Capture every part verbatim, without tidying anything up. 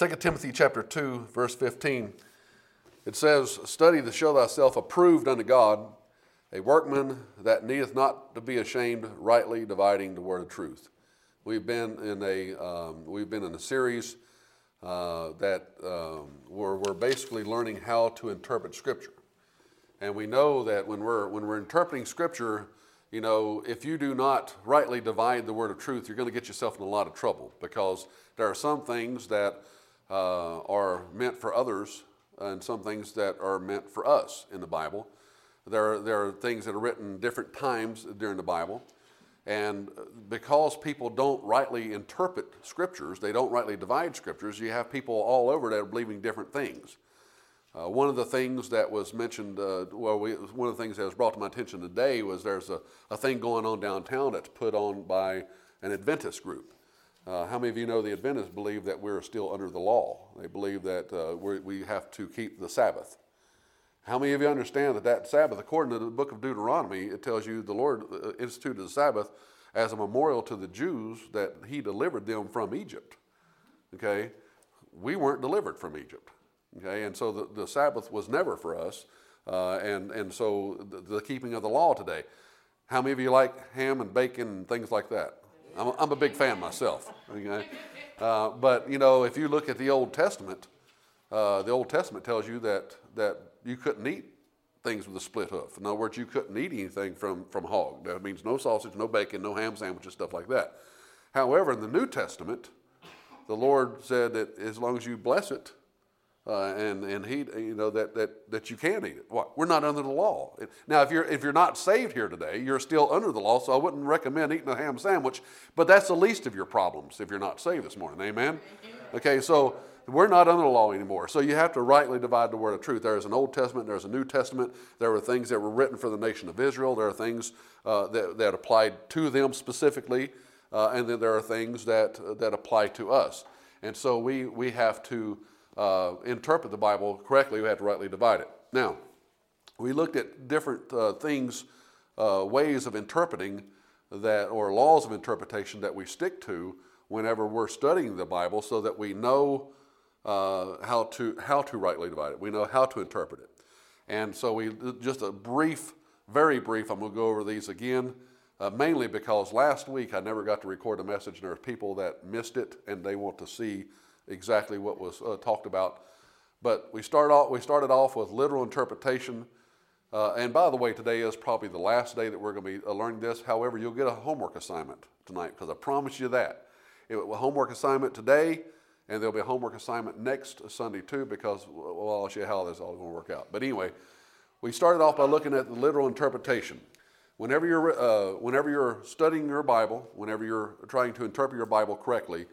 Second Timothy chapter two, verse fifteen, it says, "Study to show thyself approved unto God, a workman that needeth not to be ashamed, rightly dividing the word of truth." We've been in a um, we've been in a series uh, that um, where we're basically learning how to interpret Scripture, and we know that when we're when we're interpreting Scripture, you know, if you do not rightly divide the word of truth, you're going to get yourself in a lot of trouble, because there are some things that uh, are meant for others and some things that are meant for us in the Bible. There are, there are things that are written different times during the Bible. And because people don't rightly interpret Scriptures, they don't rightly divide Scriptures, you have people all over that are believing different things. Uh, one of the things that was mentioned, uh, well, we, one of the things that was brought to my attention today was there's a, a thing going on downtown that's put on by an Adventist group. Uh, how many of you know the Adventists believe that we're still under the law? They believe that uh, we're, we have to keep the Sabbath. How many of you understand that that Sabbath, according to the book of Deuteronomy, it tells you the Lord instituted the Sabbath as a memorial to the Jews that he delivered them from Egypt. Okay? We weren't delivered from Egypt. Okay? And so the, the Sabbath was never for us. Uh, and, and so the, the keeping of the law today. How many of you like ham and bacon and things like that? I'm a, I'm a big fan myself. Okay? Uh, but, you know, if you look at the Old Testament, uh, the Old Testament tells you that that you couldn't eat things with a split hoof. In other words, you couldn't eat anything from, from hog. That means no sausage, no bacon, no ham sandwiches, stuff like that. However, in the New Testament, the Lord said that as long as you bless it, uh, and and He, you know, that that that you can eat it. What? We're not under the law. Now, if you're if you're not saved here today, you're still under the law. So I wouldn't recommend eating a ham sandwich. But that's the least of your problems if you're not saved this morning. Amen. Okay, so we're not under the law anymore. So you have to rightly divide the word of truth. There is an Old Testament, there's a New Testament. There were things that were written for the nation of Israel. There are things uh, that, that applied to them specifically. Uh, and then there are things that uh, that apply to us. And so we, we have to uh, interpret the Bible correctly. We have to rightly divide it. Now, we looked at different uh, things, uh, ways of interpreting that, or laws of interpretation that we stick to whenever we're studying the Bible, so that we know Uh, how to how to rightly divide it. We know how to interpret it. And so we just a brief, very brief, I'm going to go over these again, uh, mainly because last week I never got to record a message, and there are people that missed it and they want to see exactly what was uh, talked about. But we start off we started off with literal interpretation. Uh, and by the way, today is probably the last day that we're going to be uh, learning this. However, you'll get a homework assignment tonight, because I promise you that. It, a homework assignment today. And there'll be a homework assignment next Sunday too, because, well, I'll show you how this is all going to work out. But anyway, we started off by looking at the literal interpretation. Whenever you're, uh, whenever you're studying your Bible, whenever you're trying to interpret your Bible correctly,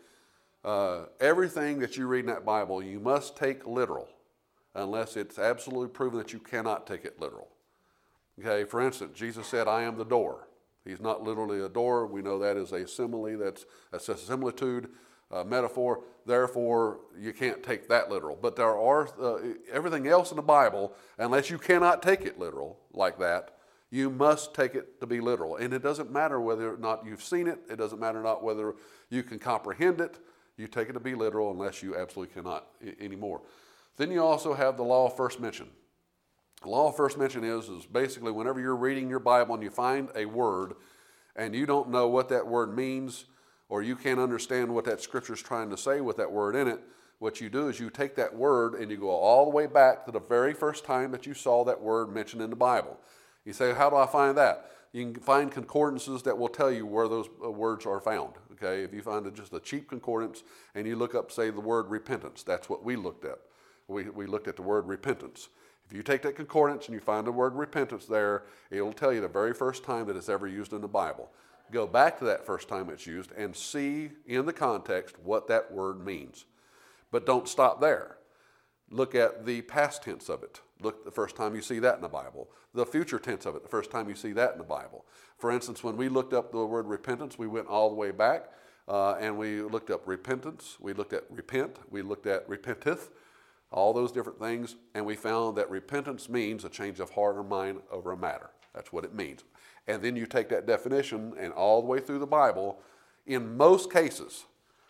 uh, everything that you read in that Bible, you must take literal, unless it's absolutely proven that you cannot take it literal. Okay, for instance, Jesus said, "I am the door." He's not literally a door. We know that is a simile, that's, that's a similitude. Uh, metaphor, therefore you can't take that literal. But there are uh, everything else in the Bible, unless you cannot take it literal like that, you must take it to be literal. And it doesn't matter whether or not you've seen it, it doesn't matter not whether you can comprehend it, you take it to be literal unless you absolutely cannot I- anymore. Then you also have the law of first mention. The law of first mention is, is basically whenever you're reading your Bible and you find a word and you don't know what that word means, or you can't understand what that scripture is trying to say with that word in it, what you do is you take that word and you go all the way back to the very first time that you saw that word mentioned in the Bible. You say, how do I find that? You can find concordances that will tell you where those words are found. Okay, if you find just a cheap concordance and you look up, say, the word repentance, that's what we looked at. We, we looked at the word repentance. If you take that concordance and you find the word repentance there, it'll tell you the very first time that it's ever used in the Bible. Go back to that first time it's used and see in the context what that word means. But don't stop there. Look at the past tense of it. Look the first time you see that in the Bible. The future tense of it, the first time you see that in the Bible. For instance, when we looked up the word repentance, we went all the way back uh, and we looked up repentance. We looked at repent. We looked at repenteth, all those different things. And we found that repentance means a change of heart or mind over a matter. That's what it means. And then you take that definition and all the way through the Bible, in most cases,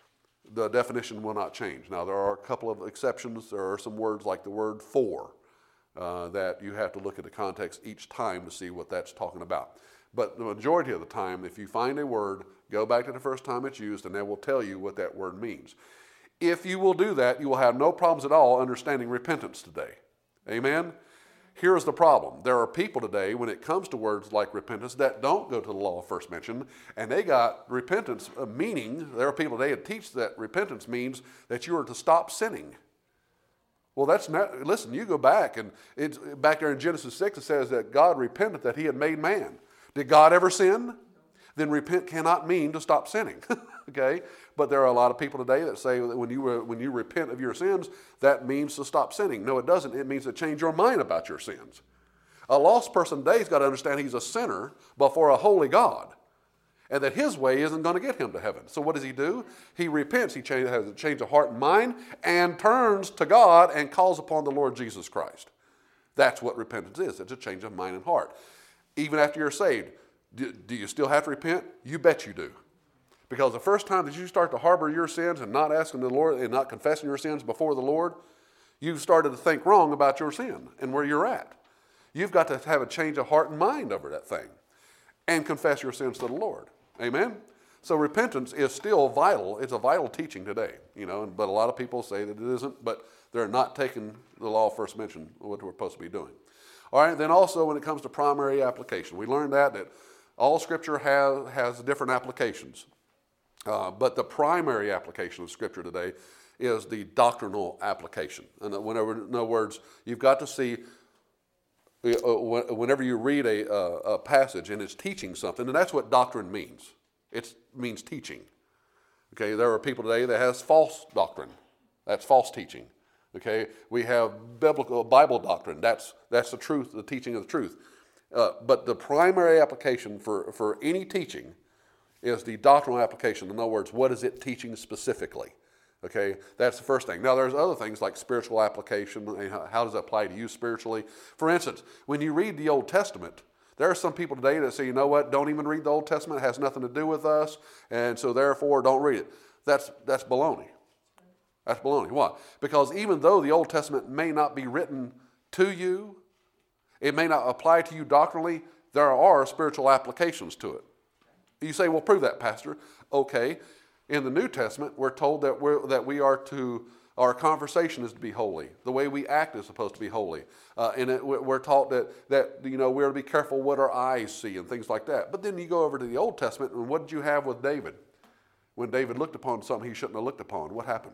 the definition will not change. Now, there are a couple of exceptions. There are some words like the word for uh, that you have to look at the context each time to see what that's talking about. But the majority of the time, if you find a word, go back to the first time it's used, and they will tell you what that word means. If you will do that, you will have no problems at all understanding repentance today. Amen? Here's the problem. There are people today, when it comes to words like repentance, that don't go to the law of first mention, and they got repentance meaning. There are people today that teach that repentance means that you are to stop sinning. Well, that's not, listen, you go back, and it's back there in Genesis six, it says that God repented that he had made man. Did God ever sin? Then repent cannot mean to stop sinning. Okay? But there are a lot of people today that say that when you, when you repent of your sins, that means to stop sinning. No, it doesn't. It means to change your mind about your sins. A lost person today has got to understand he's a sinner before a holy God, and that his way isn't going to get him to heaven. So what does he do? He repents. He change, has a change of heart and mind and turns to God and calls upon the Lord Jesus Christ. That's what repentance is. It's a change of mind and heart. Even after you're saved, do, do you still have to repent? You bet you do. Because the first time that you start to harbor your sins and not asking the Lord and not confessing your sins before the Lord, you've started to think wrong about your sin and where you're at. You've got to have a change of heart and mind over that thing and confess your sins to the Lord. Amen? So repentance is still vital. It's a vital teaching today, you know, but a lot of people say that it isn't, but they're not taking the law of first mention, what we're supposed to be doing. All right, then also when it comes to primary application, we learned that, that all Scripture has, has different applications. Uh, but the primary application of Scripture today is the doctrinal application. And whenever, in other words, you've got to see, uh, whenever you read a, uh, a passage and it's teaching something, and that's what doctrine means. It means teaching. Okay, there are people today that has false doctrine. That's false teaching. Okay, we have biblical Bible doctrine. That's that's the truth, the teaching of the truth. Uh, but the primary application for, for any teaching is the doctrinal application. In other words, what is it teaching specifically? Okay, that's the first thing. Now, there's other things like spiritual application. How does it apply to you spiritually? For instance, when you read the Old Testament, there are some people today that say, you know what, don't even read the Old Testament. It has nothing to do with us, and so therefore don't read it. That's, that's baloney. That's baloney. Why? Because even though the Old Testament may not be written to you, it may not apply to you doctrinally, there are spiritual applications to it. You say, well, prove that, Pastor. Okay. In the New Testament, we're told that, we're, that we are to, our conversation is to be holy. The way we act is supposed to be holy. Uh, and it, we're taught that, that, you know, we're to be careful what our eyes see and things like that. But then you go over to the Old Testament, and what did you have with David? When David looked upon something he shouldn't have looked upon, what happened?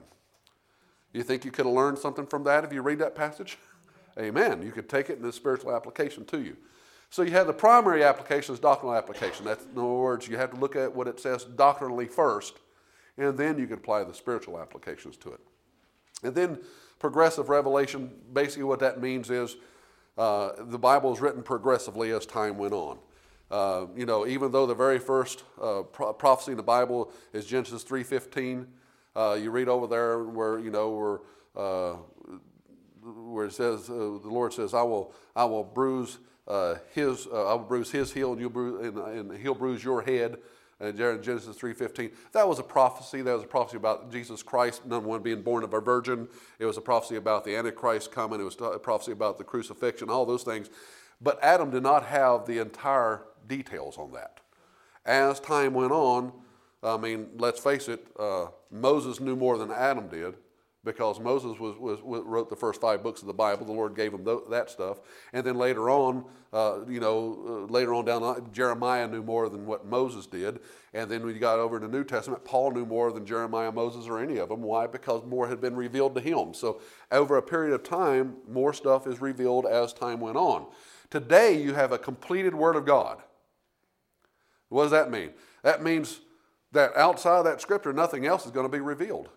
You think you could have learned something from that if you read that passage? Amen. You could take it in a spiritual application to you. So you have the primary application is doctrinal application. That's, in other words, you have to look at what it says doctrinally first, and then you can apply the spiritual applications to it. And then progressive revelation, basically what that means is uh, the Bible is written progressively as time went on. Uh, you know, even though the very first uh, pro- prophecy in the Bible is Genesis three fifteen, uh, you read over there where, you know, where, uh, where it says, uh, the Lord says, I will, I will bruise Uh, his, uh, I will bruise his heel, and you'll bruise, and, and he'll bruise your head. And in Genesis three fifteen, that was a prophecy. That was a prophecy about Jesus Christ, number one, being born of a virgin. It was a prophecy about the Antichrist coming. It was a prophecy about the crucifixion, all those things. But Adam did not have the entire details on that. As time went on, I mean, let's face it, uh, Moses knew more than Adam did. Because Moses was, was, was wrote the first five books of the Bible. The Lord gave him th- that stuff. And then later on, uh, you know, uh, later on down the line, Jeremiah knew more than what Moses did. And then when you got over to the New Testament, Paul knew more than Jeremiah, Moses, or any of them. Why? Because more had been revealed to him. So over a period of time, more stuff is revealed as time went on. Today, you have a completed Word of God. What does that mean? That means that outside of that Scripture, nothing else is going to be revealed.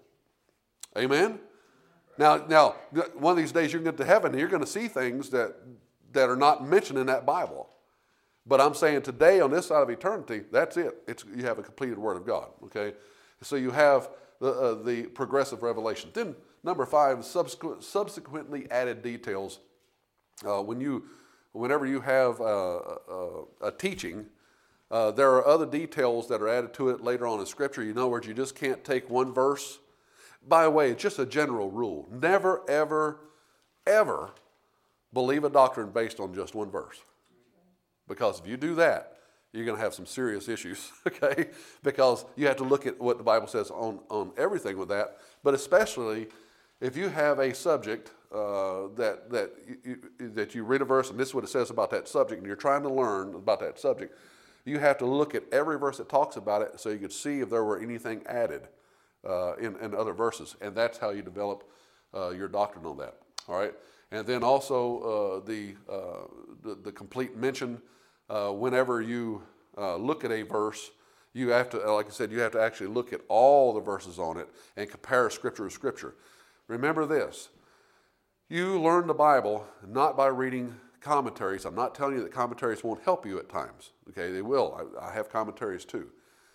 Amen? Now, now, one of these days you're going to get to heaven and you're going to see things that, that are not mentioned in that Bible. But I'm saying today on this side of eternity, that's it. It's, you have a completed Word of God. Okay? So you have the, uh, the progressive revelation. Then number five, subsequent, subsequently added details. Uh, when you, whenever you have uh, a, a teaching, uh, there are other details that are added to it later on in Scripture. In other words, you just can't take one verse By the way, it's just a general rule. Never, ever, ever believe a doctrine based on just one verse. Because if you do that, you're going to have some serious issues, okay? Because you have to look at what the Bible says on, on everything with that, but especially if you have a subject uh, that, that, you, that you read a verse, and this is what it says about that subject, and you're trying to learn about that subject, you have to look at every verse that talks about it so you could see if there were anything added uh, in, in other verses, and that's how you develop uh, your doctrine on that, all right? And then also uh, the, uh, the, the complete mention. Uh, whenever you uh, look at a verse, you have to, like I said, you have to actually look at all the verses on it and compare Scripture to Scripture. Remember this, you learn the Bible not by reading commentaries. I'm not telling you that commentaries won't help you at times. Okay, they will. I, I have commentaries too.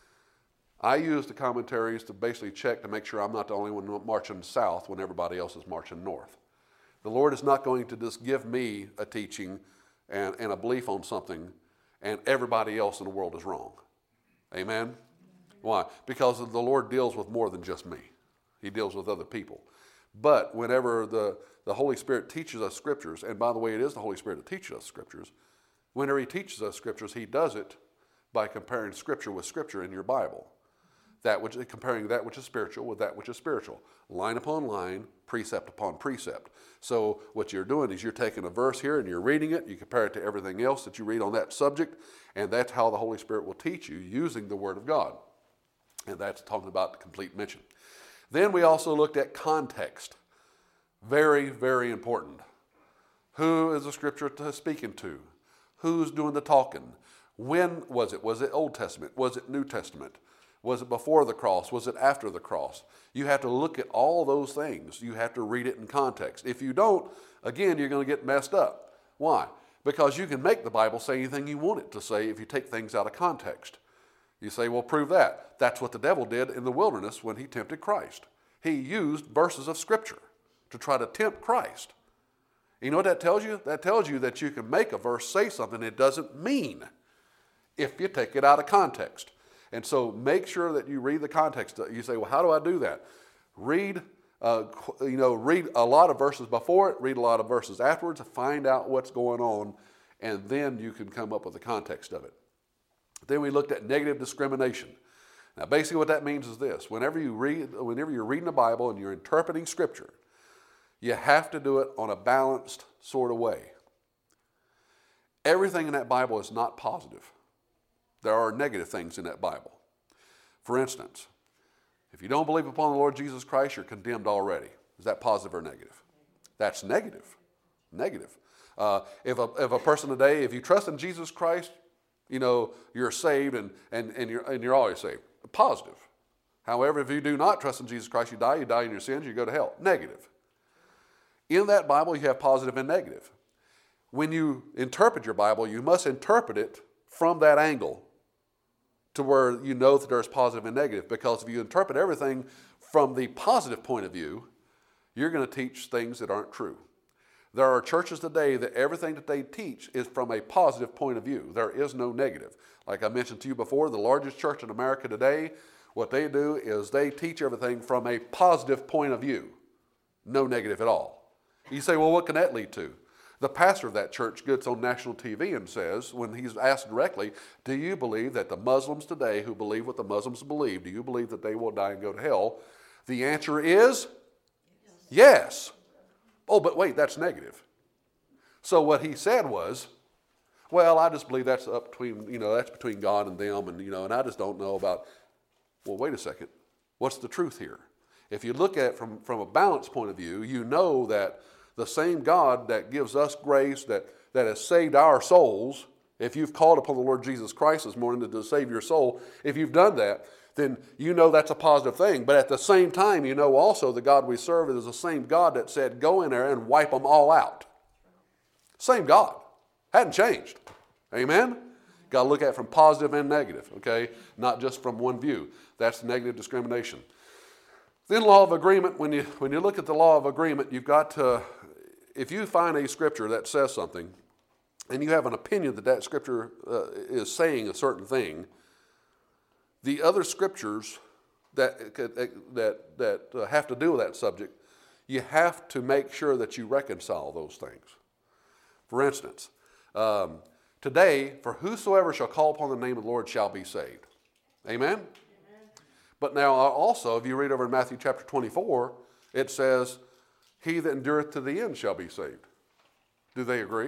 I use the commentaries to basically check to make sure I'm not the only one marching south when everybody else is marching north. The Lord is not going to just give me a teaching and, and a belief on something and everybody else in the world is wrong. Amen? Why? Because the Lord deals with more than just me. He deals with other people. But whenever the, the Holy Spirit teaches us Scriptures, and by the way, it is the Holy Spirit that teaches us Scriptures, whenever He teaches us Scriptures, He does it by comparing Scripture with Scripture in your Bible. That which, comparing that which is spiritual with that which is spiritual. Line upon line, precept upon precept. So what you're doing is you're taking a verse here and you're reading it, you compare it to everything else that you read on that subject, and that's how the Holy Spirit will teach you using the Word of God. And that's talking about the complete mention. Then we also looked at context. Very, very important. Who is the Scripture speaking to? Who's doing the talking? When was it? Was it Old Testament? Was it New Testament? Was it before the cross? Was it after the cross? You have to look at all those things. You have to read it in context. If you don't, again, you're going to get messed up. Why? Because you can make the Bible say anything you want it to say if you take things out of context. You say, well, prove that. That's what the devil did in the wilderness when he tempted Christ. He used verses of Scripture to try to tempt Christ. You know what that tells you? That tells you that you can make a verse say something it doesn't mean if you take it out of context. And so make sure that you read the context. You say, well, how do I do that? Read, uh, you know, read a lot of verses before it, read a lot of verses afterwards, find out what's going on, and then you can come up with the context of it. Then we looked at negative discrimination. Now, basically what that means is this. Whenever you read, whenever you're reading the Bible and you're interpreting Scripture, you have to do it on a balanced sort of way. Everything in that Bible is not positive. There are negative things in that Bible. For instance, if you don't believe upon the Lord Jesus Christ, you're condemned already. Is that positive or negative? That's negative. Negative. Uh, if, a, if a person today, if you trust in Jesus Christ, you know, you're saved and, and, and, you're, and you're always saved. Positive. However, if you do not trust in Jesus Christ, you die, you die in your sins, you go to hell. Negative. In that Bible, you have positive and negative. When you interpret your Bible, you must interpret it from that angle to where you know that there's positive and negative. Because if you interpret everything from the positive point of view, you're going to teach things that aren't true. There are churches today that everything that they teach is from a positive point of view. There is no negative. Like I mentioned to you before, the largest church in America today, what they do is they teach everything from a positive point of view. No negative at all. You say, well, what can that lead to? The pastor of that church gets on national T V and says, when he's asked directly, do you believe that the Muslims today who believe what the Muslims believe, do you believe that they will die and go to hell? The answer is yes. Oh, but wait, that's negative. So what he said was, well, I just believe that's up between, you know, that's between God and them, and, you know, and I just don't know about, well, wait a second. What's the truth here? If you look at it from, from a balanced point of view, you know that the same God that gives us grace, that, that has saved our souls, if you've called upon the Lord Jesus Christ this morning to save your soul, if you've done that, then you know that's a positive thing. But at the same time, you know also the God we serve is the same God that said, go in there and wipe them all out. Same God. Hadn't changed. Amen? Got to look at it from positive and negative, okay? Not just from one view. That's negative discrimination. Then law of agreement, when you, when you look at the law of agreement, you've got to, if you find a scripture that says something, and you have an opinion that that scripture uh, is saying a certain thing, the other scriptures that, that, that uh, have to do with that subject, you have to make sure that you reconcile those things. For instance, um, today, for whosoever shall call upon the name of the Lord shall be saved. Amen? Amen? But now also, if you read over in Matthew chapter twenty-four, it says, he that endureth to the end shall be saved. Do they agree?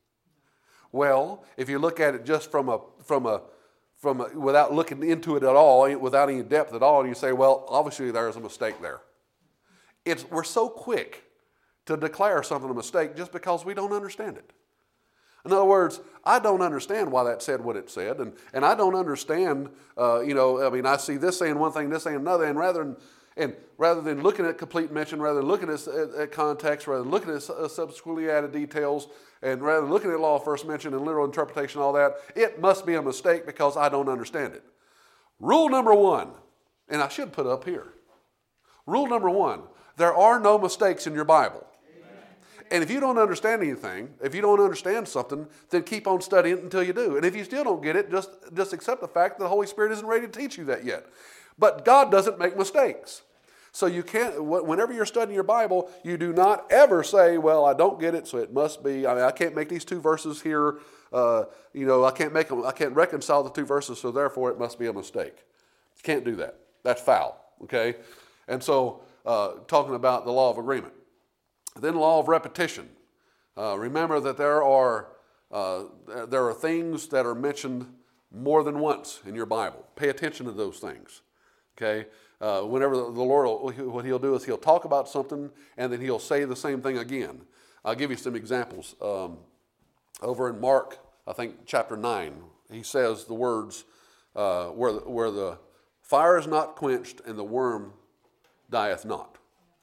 Well, if you look at it just from a, from a, from a, without looking into it at all, without any depth at all, and you say, well, obviously there's a mistake there. It's, we're so quick to declare something a mistake just because we don't understand it. In other words, I don't understand why that said what it said, and, and I don't understand, uh, you know, I mean, I see this saying one thing, this saying another, and rather than, and rather than looking at complete mention, rather than looking at, at, at context, rather than looking at uh, subsequently added details, and rather than looking at law of first mention and literal interpretation and all that, it must be a mistake because I don't understand it. Rule number one, and I should put up here. Rule number one, there are no mistakes in your Bible. And if you don't understand anything, if you don't understand something, then keep on studying it until you do. And if you still don't get it, just, just accept the fact that the Holy Spirit isn't ready to teach you that yet. But God doesn't make mistakes. So you can't, whenever you're studying your Bible, you do not ever say, well, I don't get it, so it must be, I mean, I can't make these two verses here, uh, you know, I can't make them, I can't reconcile the two verses, so therefore it must be a mistake. You can't do that. That's foul, okay? And so, uh, talking about the law of agreement. Then law of repetition. Uh, remember that there are uh, there are things that are mentioned more than once in your Bible. Pay attention to those things. Okay. Uh, whenever the Lord, what He'll do is He'll talk about something and then He'll say the same thing again. I'll give you some examples. Um, over in Mark, I think chapter nine, He says the words uh, where the, where the fire is not quenched and the worm dieth not.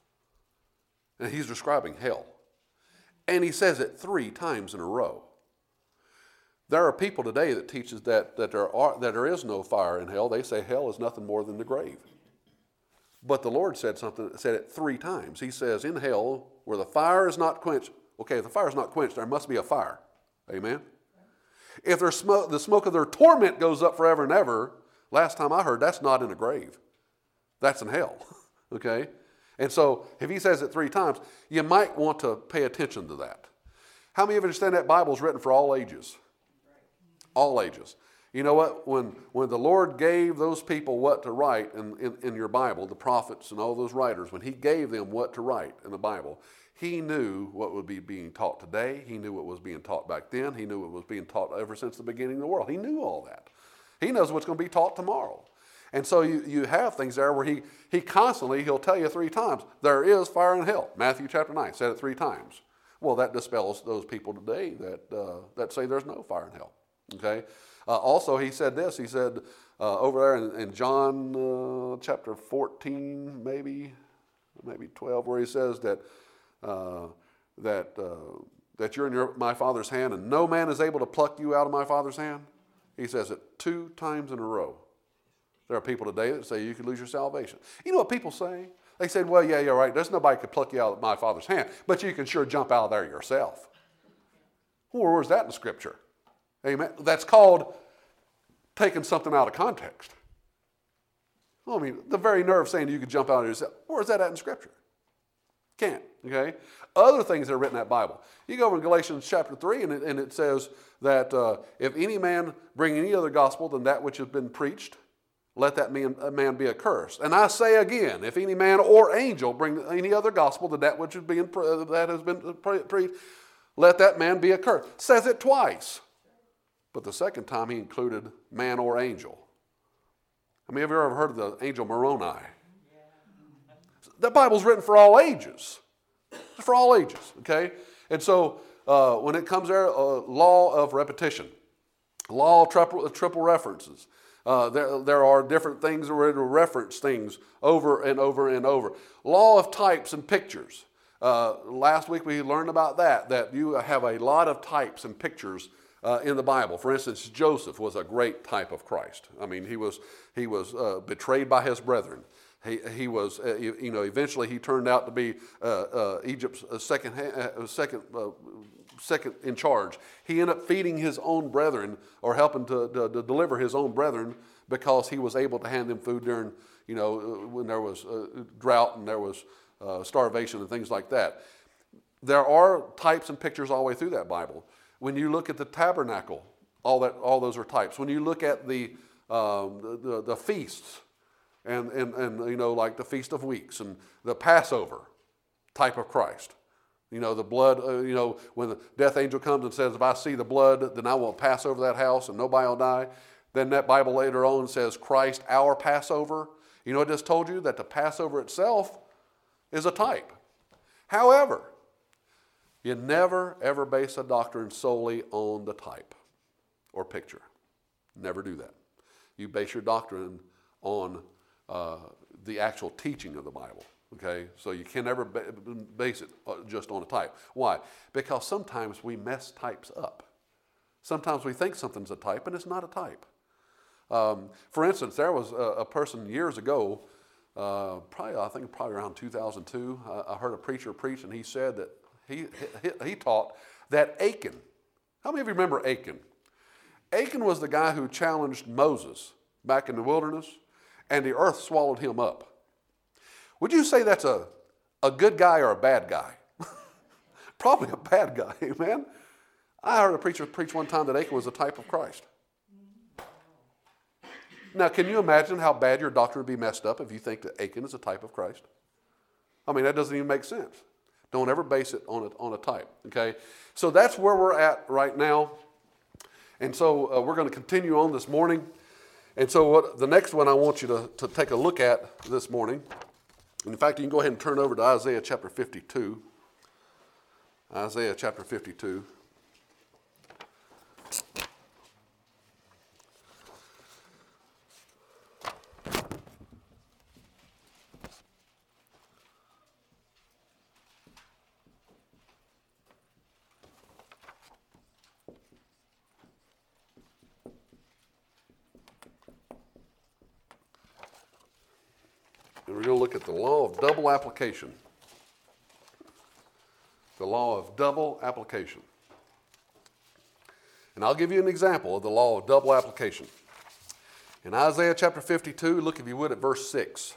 And He's describing hell. And He says it three times in a row. There are people today that teaches that, that, there are, that there is no fire in hell. They say hell is nothing more than the grave. But the Lord said something, said it three times. He says, in hell, where the fire is not quenched, okay, if the fire is not quenched, there must be a fire. Amen? If there's smoke, the smoke of their torment goes up forever and ever, last time I heard, that's not in a grave. That's in hell. Okay? And so, if He says it three times, you might want to pay attention to that. How many of you understand that Bible is written for all ages? All ages. You know what? When, when the Lord gave those people what to write in, in, in your Bible, the prophets and all those writers, when He gave them what to write in the Bible, He knew what would be being taught today. He knew what was being taught back then. He knew what was being taught ever since the beginning of the world. He knew all that. He knows what's going to be taught tomorrow. And so you, you have things there where he, he constantly, he'll tell you three times, there is fire in hell. Matthew chapter nine, said it three times. Well, that dispels those people today that, uh, that say there's no fire in hell. Okay. Uh, also, he said this, he said uh, over there in, in John uh, chapter fourteen, maybe, maybe twelve, where he says that, uh, that, uh, that you're in your, my Father's hand and no man is able to pluck you out of my Father's hand. He says it two times in a row. There are people today that say you could lose your salvation. You know what people say? They say, well, yeah, you're right. There's nobody could pluck you out of my Father's hand, but you can sure jump out of there yourself. Well, where's that in the Scripture? Amen. That's called taking something out of context. Well, I mean, the very nerve saying you could jump out of yourself. Where's that at in Scripture? Can't, okay? Other things that are written in that Bible. You go over in Galatians chapter three, and it, and it says that uh, if any man bring any other gospel than that which has been preached, let that man, man be accursed. And I say again, if any man or angel bring any other gospel than that which is being that has been preached, let that man be accursed. Says it twice. But the second time he included man or angel. I mean, have you ever heard of the angel Moroni? The Bible's written for all ages. It's for all ages, okay? And so uh, when it comes there, uh, law of repetition, law of triple, triple references. Uh, there, there are different things where it will reference things over and over and over. Law of types and pictures. Uh, last week we learned about that, that you have a lot of types and pictures uh, in the Bible. For instance, Joseph was a great type of Christ. I mean, he was, he was uh, betrayed by his brethren. He, he was, uh, you, you know, eventually he turned out to be uh, uh, Egypt's uh, second, uh, second, uh, second in charge. He ended up feeding his own brethren or helping to, to, to deliver his own brethren because he was able to hand them food during, you know, when there was uh, drought and there was uh, starvation and things like that. There are types and pictures all the way through that Bible. When you look at the tabernacle, all that, all those are types. When you look at the um, the, the, the feasts, and, and and you know, like the Feast of Weeks and the Passover, type of Christ. You know, the blood. Uh, you know, when the death angel comes and says, "If I see the blood, then I won't pass over that house, and nobody will die." Then that Bible later on says, "Christ, our Passover." You know, it just told you that the Passover itself is a type. However, you never, ever base a doctrine solely on the type or picture. Never do that. You base your doctrine on uh, the actual teaching of the Bible, okay? So you can never ba- base it just on a type. Why? Because sometimes we mess types up. Sometimes we think something's a type and it's not a type. Um, for instance, there was a, a person years ago, uh, probably I think probably around two thousand two, I, I heard a preacher preach and he said that He, he, he taught that Achan, how many of you remember Achan? Achan was the guy who challenged Moses back in the wilderness, and the earth swallowed him up. Would you say that's a, a good guy or a bad guy? Probably a bad guy, amen? I heard a preacher preach one time that Achan was a type of Christ. Now, can you imagine how bad your doctrine would be messed up if you think that Achan is a type of Christ? I mean, that doesn't even make sense. Don't ever base it on a, on a type, okay? So that's where we're at right now. And so uh, we're going to continue on this morning. And so what, the next one I want you to, to take a look at this morning, in fact, you can go ahead and turn over to Isaiah chapter fifty-two. Isaiah chapter fifty-two. And we're going to look at the law of double application. The law of double application. And I'll give you an example of the law of double application. In Isaiah chapter fifty-two, look if you would at verse six.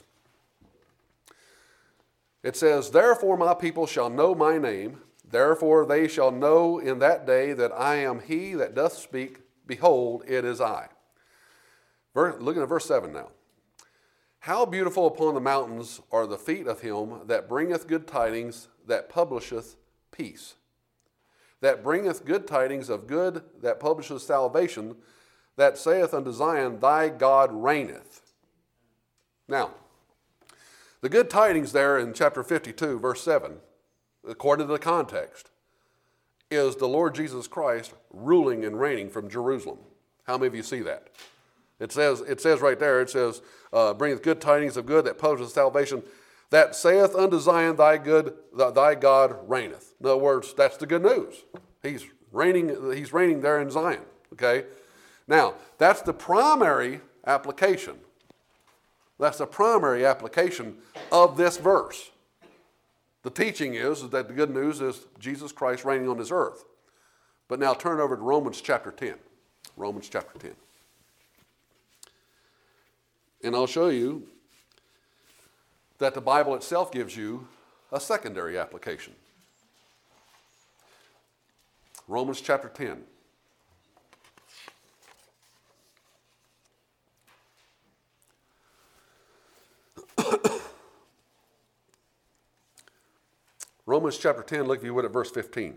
It says, "Therefore my people shall know my name, therefore they shall know in that day that I am he that doth speak, behold, it is I." Looking at verse seven now. "How beautiful upon the mountains are the feet of him that bringeth good tidings, that publisheth peace. That bringeth good tidings of good, that publisheth salvation, that saith unto Zion, thy God reigneth." Now, the good tidings there in chapter fifty-two, verse seven, according to the context, is the Lord Jesus Christ ruling and reigning from Jerusalem. How many of you see that? It says, it says right there, it says, uh, bringeth good tidings of good, that publisheth salvation, that saith unto Zion, thy good, thy God reigneth. In other words, that's the good news. He's reigning, he's reigning there in Zion. Okay? Now, that's the primary application. That's the primary application of this verse. The teaching is, is that the good news is Jesus Christ reigning on this earth. But now turn over to Romans chapter ten. Romans chapter ten. And I'll show you that the Bible itself gives you a secondary application. Romans chapter ten. Romans chapter ten, look if you would at verse fifteen.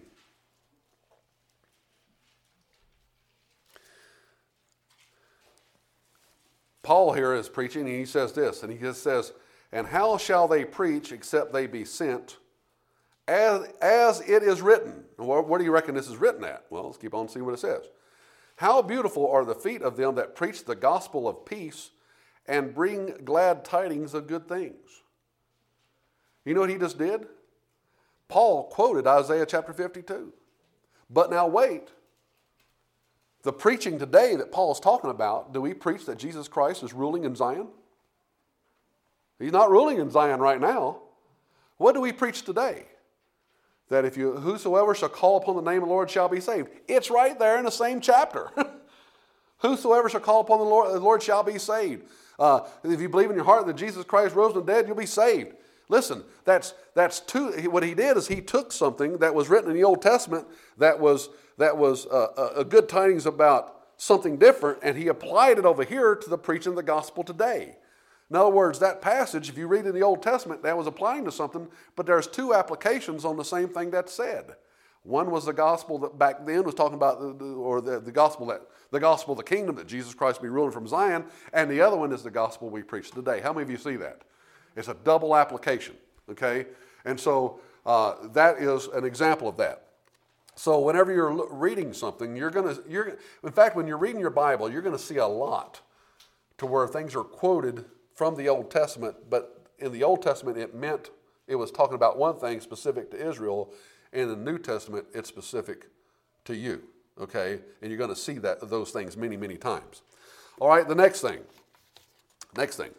Paul here is preaching, and he says this, and he just says, "And how shall they preach except they be sent? As, as it is written." Where, where do you reckon this is written at? Well, let's keep on seeing what it says. "How beautiful are the feet of them that preach the gospel of peace and bring glad tidings of good things." You know what he just did? Paul quoted Isaiah chapter fifty-two. But now wait. The preaching today that Paul's talking about, do we preach that Jesus Christ is ruling in Zion? He's not ruling in Zion right now. What do we preach today? That if you, whosoever shall call upon the name of the Lord shall be saved. It's right there in the same chapter. Whosoever shall call upon the Lord, the Lord shall be saved. Uh, if you believe in your heart that Jesus Christ rose from the dead, you'll be saved. Listen, that's that's two. What he did is he took something that was written in the Old Testament that was that was uh, a good tidings about something different, and he applied it over here to the preaching of the gospel today. In other words, that passage, if you read in the Old Testament, that was applying to something, but there's two applications on the same thing that's said. One was the gospel that back then was talking about, the, or the, the gospel that the gospel of the kingdom, that Jesus Christ be ruling from Zion, and the other one is the gospel we preach today. How many of you see that? It's a double application, okay? And so uh, that is an example of that. So whenever you're reading something, you're going to, you're, in fact, when you're reading your Bible, you're going to see a lot to where things are quoted from the Old Testament, but in the Old Testament it meant, it was talking about one thing specific to Israel. In the New Testament, it's specific to you, okay? And you're going to see that those things many, many times. All right, the next thing. Next thing.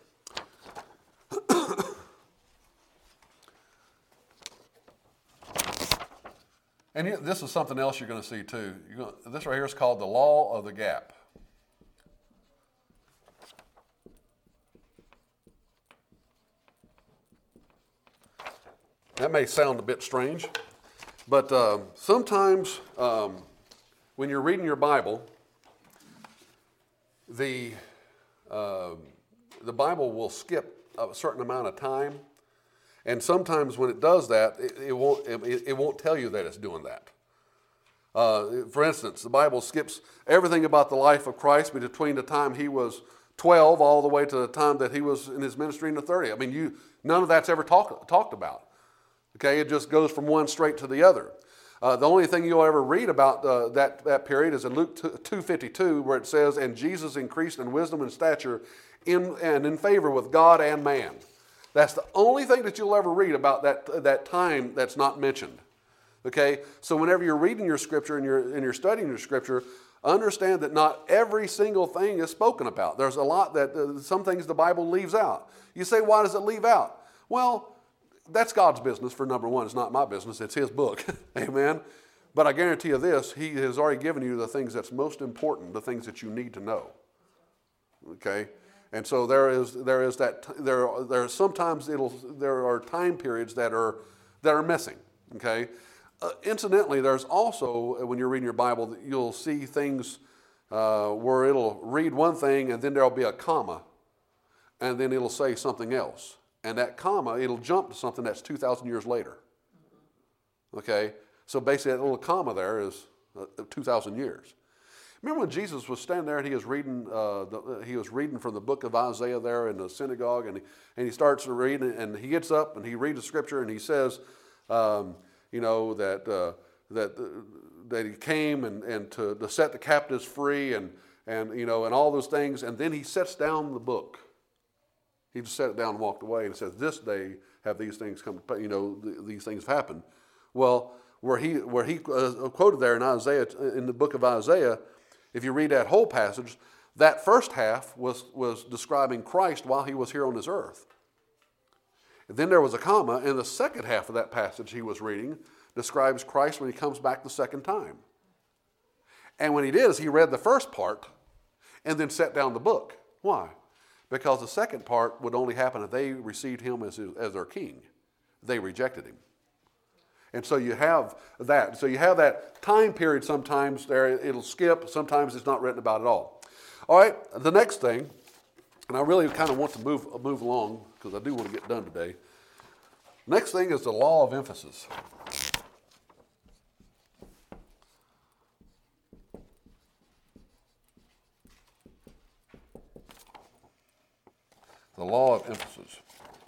And this is something else you're going to see too. You're going to, this right here is called the law of the gap. That may sound a bit strange, but uh, sometimes um, when you're reading your Bible, the uh, the Bible will skip a certain amount of time. And sometimes when it does that, it, it won't it, it won't tell you that it's doing that. Uh, for instance, the Bible skips everything about the life of Christ between the time he was twelve all the way to the time that he was in his ministry in the thirty. I mean, you none of that's ever talk, talked about. Okay, it just goes from one straight to the other. Uh, the only thing you'll ever read about uh, that, that period is in Luke two fifty-two, where it says, "And Jesus increased in wisdom and stature in, and in favor with God and man." That's the only thing that you'll ever read about that, that time that's not mentioned. Okay? So whenever you're reading your scripture and you're, and you're studying your scripture, understand that not every single thing is spoken about. There's a lot that, uh, some things the Bible leaves out. You say, why does it leave out? Well, that's God's business, for number one. It's not my business. It's his book. Amen? But I guarantee you this, he has already given you the things that's most important, the things that you need to know. Okay? And so there is there is that there are, there are sometimes it'll there are time periods that are that are missing. Okay, uh, incidentally, there's also when you're reading your Bible, you'll see things uh, where it'll read one thing and then there'll be a comma, and then it'll say something else, and that comma it'll jump to something that's two thousand years later. Okay, so basically that little comma there is uh, two thousand years. Remember when Jesus was standing there and he was reading, uh, the, he was reading from the book of Isaiah there in the synagogue, and he, and he starts reading, and he gets up and he reads the scripture, and he says, um, you know, that uh, that uh, that he came and, and to, to set the captives free, and and you know, and all those things, and then he sets down the book. He just set it down and walked away, and says, "This day have these things come, you know, th- these things have happened." Well, where he where he uh, quoted there in Isaiah, in the book of Isaiah. If you read that whole passage, that first half was, was describing Christ while he was here on this earth. And then there was a comma, and the second half of that passage he was reading describes Christ when he comes back the second time. And when he did is he read the first part and then set down the book. Why? Because the second part would only happen if they received him as, as their king. They rejected him. And so you have that. So you have that time period sometimes there. It'll skip. Sometimes it's not written about at all. All right, the next thing, and I really kind of want to move, move along because I do want to get done today. Next thing is the law of emphasis. The law of emphasis.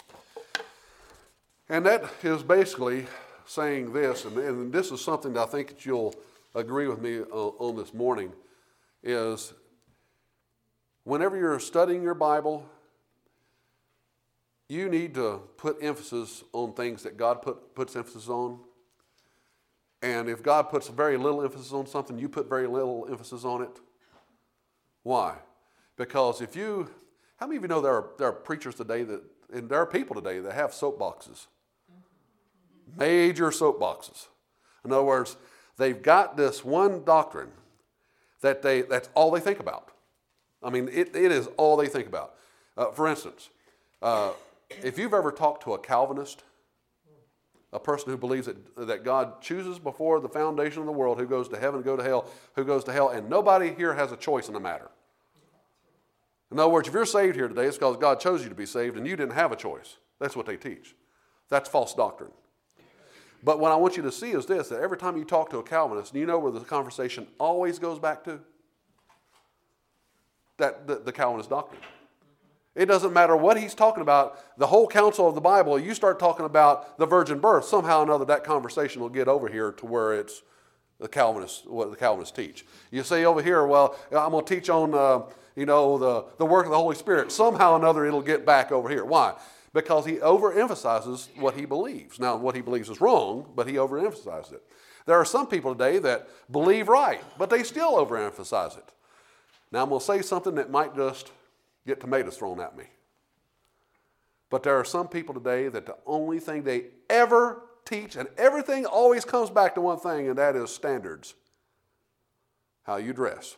And that is basically saying this, and, and this is something that I think that you'll agree with me uh, on this morning, is whenever you're studying your Bible, you need to put emphasis on things that God put, puts emphasis on. And if God puts very little emphasis on something, you put very little emphasis on it. Why? Because if you, how many of you know there are, there are preachers today that, and there are people today that have soapboxes? Major soapboxes. In other words, they've got this one doctrine that they that's all they think about. I mean, it, it is all they think about. Uh, for instance, uh, if you've ever talked to a Calvinist, a person who believes that, that God chooses before the foundation of the world who goes to heaven, go to hell, who goes to hell, and nobody here has a choice in the matter. In other words, if you're saved here today, it's because God chose you to be saved and you didn't have a choice. That's what they teach. That's false doctrine. But what I want you to see is this, that every time you talk to a Calvinist, you know where the conversation always goes back to? That the, the Calvinist doctrine. It doesn't matter what he's talking about, the whole counsel of the Bible, you start talking about the virgin birth, somehow or another that conversation will get over here to where it's the Calvinists, what the Calvinists teach. You say over here, well, I'm going to teach on, uh, you know, the, the work of the Holy Spirit. Somehow or another it'll get back over here. Why? Because he overemphasizes what he believes. Now, what he believes is wrong, but he overemphasizes it. There are some people today that believe right, but they still overemphasize it. Now, I'm going to say something that might just get tomatoes thrown at me. But there are some people today that the only thing they ever teach, and everything always comes back to one thing, and that is standards. How you dress.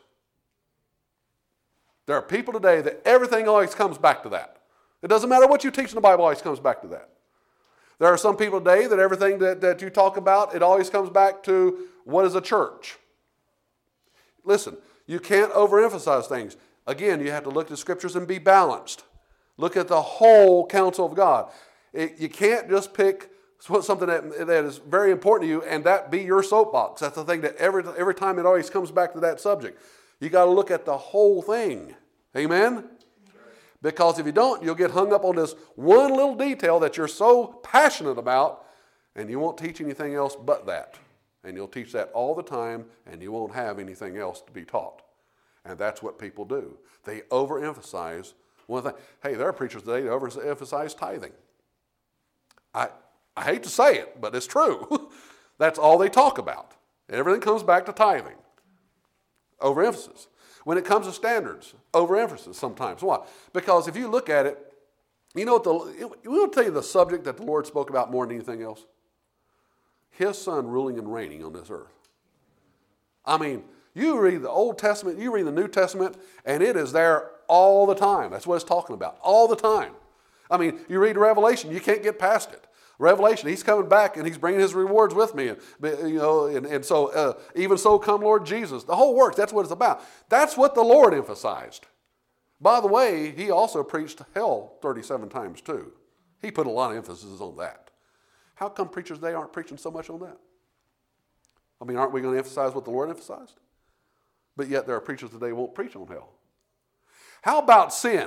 There are people today that everything always comes back to that. It doesn't matter what you teach in the Bible, always comes back to that. There are some people today that everything that, that you talk about, it always comes back to what is a church. Listen, you can't overemphasize things. Again, you have to look at the scriptures and be balanced. Look at the whole counsel of God. It, you can't just pick something that, that is very important to you and that be your soapbox. That's the thing that every, every time it always comes back to that subject. You got to look at the whole thing. Amen? Because if you don't, you'll get hung up on this one little detail that you're so passionate about, and you won't teach anything else but that. And you'll teach that all the time, and you won't have anything else to be taught. And that's what people do. They overemphasize one thing. Hey, there are preachers today that overemphasize tithing. I, I hate to say it, but it's true. That's all they talk about. Everything comes back to tithing. Overemphasis. When it comes to standards, overemphasis sometimes. Why? Because if you look at it, you know what the, we will tell you the subject that the Lord spoke about more than anything else? His Son ruling and reigning on this earth. I mean, you read the Old Testament, you read the New Testament, and it is there all the time. That's what it's talking about, all the time. I mean, you read Revelation, you can't get past it. Revelation, he's coming back and he's bringing his rewards with me. And, you know, and, and so, uh, even so come Lord Jesus. The whole work, that's what it's about. That's what the Lord emphasized. By the way, he also preached hell thirty-seven times too. He put a lot of emphasis on that. How come preachers today aren't preaching so much on that? I mean, aren't we going to emphasize what the Lord emphasized? But yet there are preachers today who won't preach on hell. How about sin?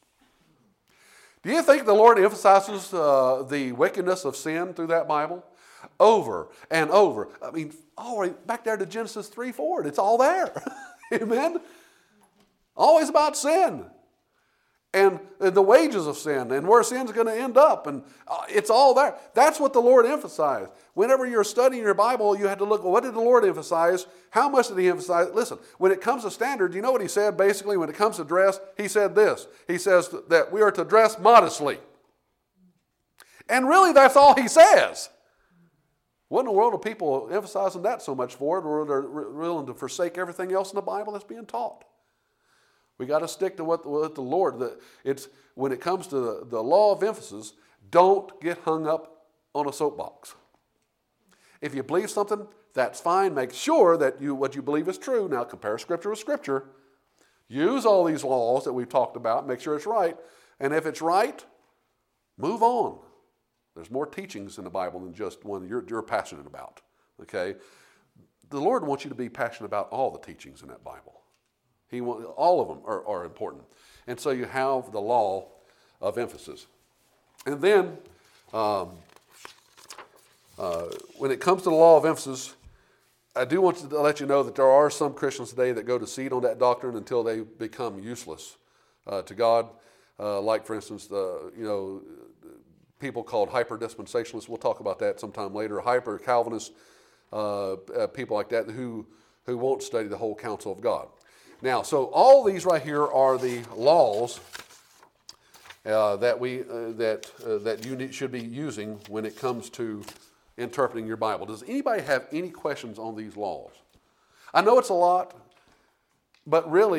Do you think the Lord emphasizes uh, the wickedness of sin through that Bible? Over and over. I mean, all back there to Genesis three forward. It's all there. Amen? Always about sin. And, and the wages of sin and where sin's going to end up. And uh, it's all there. That's what the Lord emphasized. Whenever you're studying your Bible, you have to look, well, what did the Lord emphasize? How much did he emphasize? Listen, when it comes to standards, you know what he said basically when it comes to dress? He said this. He says that we are to dress modestly. And really that's all he says. What in the world are people emphasizing that so much for it, or they're willing to forsake everything else in the Bible that's being taught? We got to stick to what, what the Lord, the, it's, when it comes to the, the law of emphasis, don't get hung up on a soapbox. If you believe something, that's fine. Make sure that you what you believe is true. Now compare Scripture with Scripture. Use all these laws that we've talked about. Make sure it's right. And if it's right, move on. There's more teachings in the Bible than just one you're, you're passionate about. Okay? The Lord wants you to be passionate about all the teachings in that Bible. He want, all of them are, are important. And so you have the law of emphasis. And then, um, uh, when it comes to the law of emphasis, I do want to let you know that there are some Christians today that go to seed on that doctrine until they become useless uh, to God. Uh, like, for instance, the, you know, people called hyper-dispensationalists. We'll talk about that sometime later. Hyper-Calvinists, uh, uh, people like that who, who won't study the whole counsel of God. Now, so all these right here are the laws uh, that we uh, that uh, that you need, should be using when it comes to interpreting your Bible. Does anybody have any questions on these laws? I know it's a lot, but really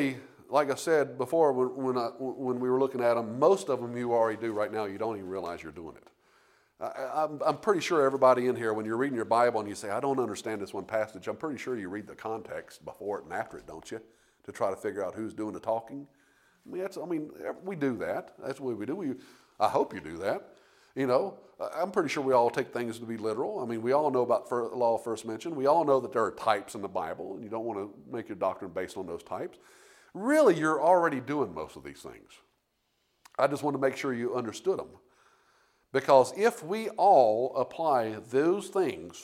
like I said before when, when, I, when we were looking at them, most of them you already do right now. You don't even realize you're doing it. I, I'm, I'm pretty sure everybody in here, when you're reading your Bible and you say, I don't understand this one passage, I'm pretty sure you read the context before it and after it, don't you? To try to figure out who's doing the talking. I mean, that's, I mean we do that. That's what we do. We, I hope you do that. You know, I'm pretty sure we all take things to be literal. I mean, we all know about the law of first mention. We all know that there are types in the Bible, and you don't want to make your doctrine based on those types. Really, you're already doing most of these things. I just want to make sure you understood them. Because if we all apply those things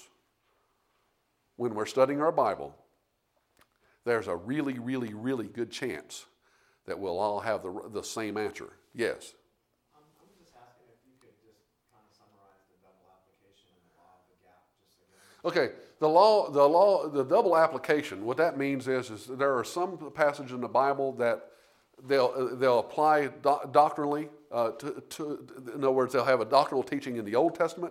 when we're studying our Bible, there's a really, really, really good chance that we'll all have the, the same answer. Yes? Um, I'm just asking if you could just kind of summarize the double application and the law of the gap just again. Okay, the law, the law, the double application, what that means is, is there are some passages in the Bible that they'll, they'll apply do- doctrinally. Uh, to, to, in other words, they'll have a doctrinal teaching in the Old Testament,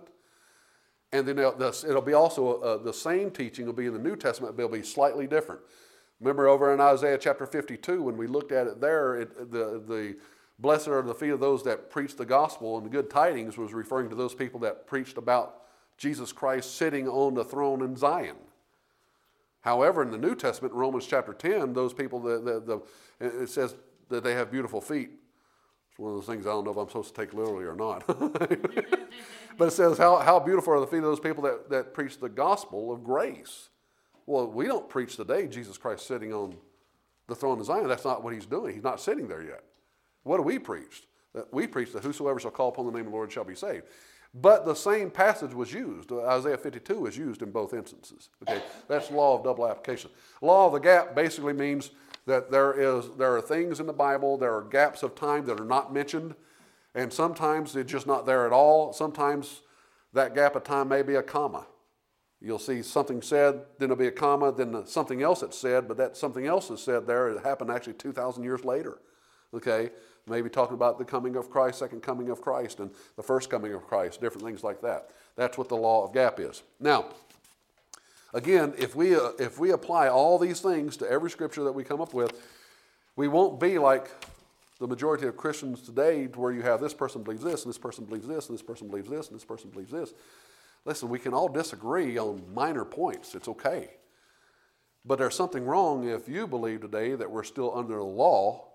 and then it'll be also uh, the same teaching will be in the New Testament, but it'll be slightly different. Remember over in Isaiah chapter fifty-two, when we looked at it there, it, the, the blessed are the feet of those that preach the gospel, and the good tidings was referring to those people that preached about Jesus Christ sitting on the throne in Zion. However, in the New Testament, Romans chapter ten, those people, the, the, the, it says that they have beautiful feet. It's one of those things I don't know if I'm supposed to take literally or not. But it says, how, how beautiful are the feet of those people that, that preach the gospel of grace. Well, we don't preach today Jesus Christ sitting on the throne of Zion. That's not what he's doing. He's not sitting there yet. What do we preach? That we preach that whosoever shall call upon the name of the Lord shall be saved. But the same passage was used. Isaiah fifty-two was used in both instances. Okay, that's law of double application. Law of the gap basically means that there is there are things in the Bible, there are gaps of time that are not mentioned, and sometimes it's just not there at all. Sometimes that gap of time may be a comma. You'll see something said, then there'll be a comma, then something else that's said, but that something else is said there. It happened actually two thousand years later. Okay, maybe talking about the coming of Christ, second coming of Christ, and the first coming of Christ, different things like that. That's what the law of gap is. Now, again, if we uh, if we apply all these things to every scripture that we come up with, we won't be like the majority of Christians today, to where you have this person believes this, and this person believes this, and this person believes this, and this person believes this. Listen, we can all disagree on minor points. It's okay. But there's something wrong if you believe today that we're still under the law,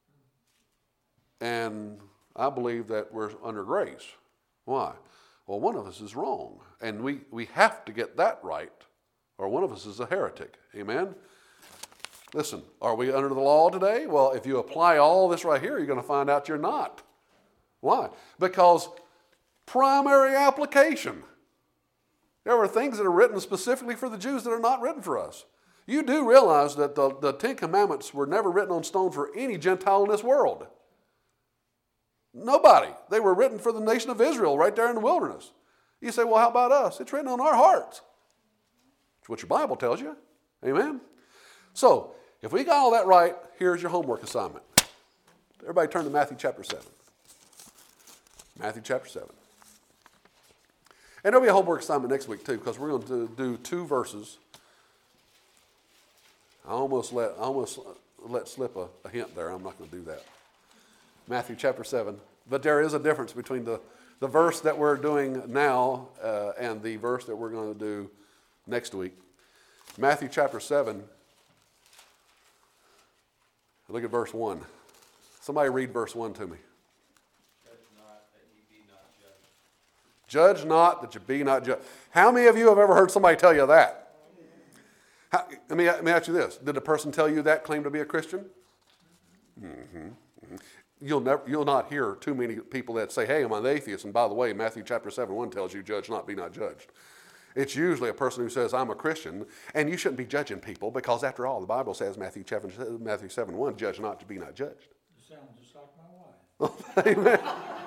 and I believe that we're under grace. Why? Well, one of us is wrong, and we, we have to get that right, or one of us is a heretic. Amen? Listen, are we under the law today? Well, if you apply all this right here, you're going to find out you're not. Why? Because primary application. There are things that are written specifically for the Jews that are not written for us. You do realize that the, the Ten Commandments were never written on stone for any Gentile in this world. Nobody. They were written for the nation of Israel right there in the wilderness. You say, well, how about us? It's written on our hearts. It's what your Bible tells you. Amen? So, if we got all that right, here's your homework assignment. Everybody turn to Matthew chapter seven. Matthew chapter seven. And there'll be a homework assignment next week too, because we're going to do two verses. I almost let I almost let slip a, a hint there. I'm not going to do that. Matthew chapter seven. But there is a difference between the, the verse that we're doing now uh, and the verse that we're going to do next week. Matthew chapter seven. Look at verse one. Somebody read verse one to me. Judge not that you be not judged. How many of you have ever heard somebody tell you that? How, let, me, let me ask you this. Did the person tell you that claim to be a Christian? Mm-hmm. Mm-hmm. You'll, never, you'll not hear too many people that say, hey, I'm an atheist. And by the way, Matthew chapter seven one tells you, judge not, be not judged. It's usually a person who says, I'm a Christian, and you shouldn't be judging people, because after all, the Bible says, Matthew chapter, Matthew seven one, judge not to be not judged. You sound just like my wife. Amen.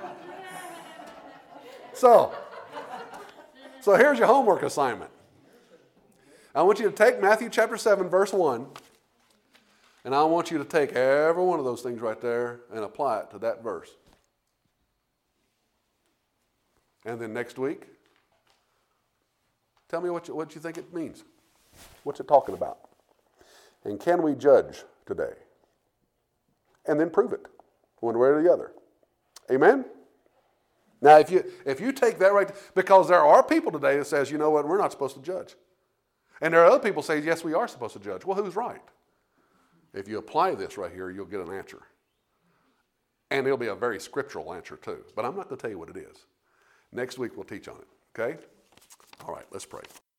So, so here's your homework assignment. I want you to take Matthew chapter seven, verse one, and I want you to take every one of those things right there and apply it to that verse. And then next week, tell me what you, what you think it means. What's it talking about? And can we judge today? and then prove it one way or the other. Amen? Now, if you if you take that right, because there are people today that says, you know what, we're not supposed to judge. And there are other people say, yes, we are supposed to judge. Well, who's right? If you apply this right here, you'll get an answer. And it'll be a very scriptural answer too. But I'm not going to tell you what it is. Next week we'll teach on it, okay? All right, let's pray.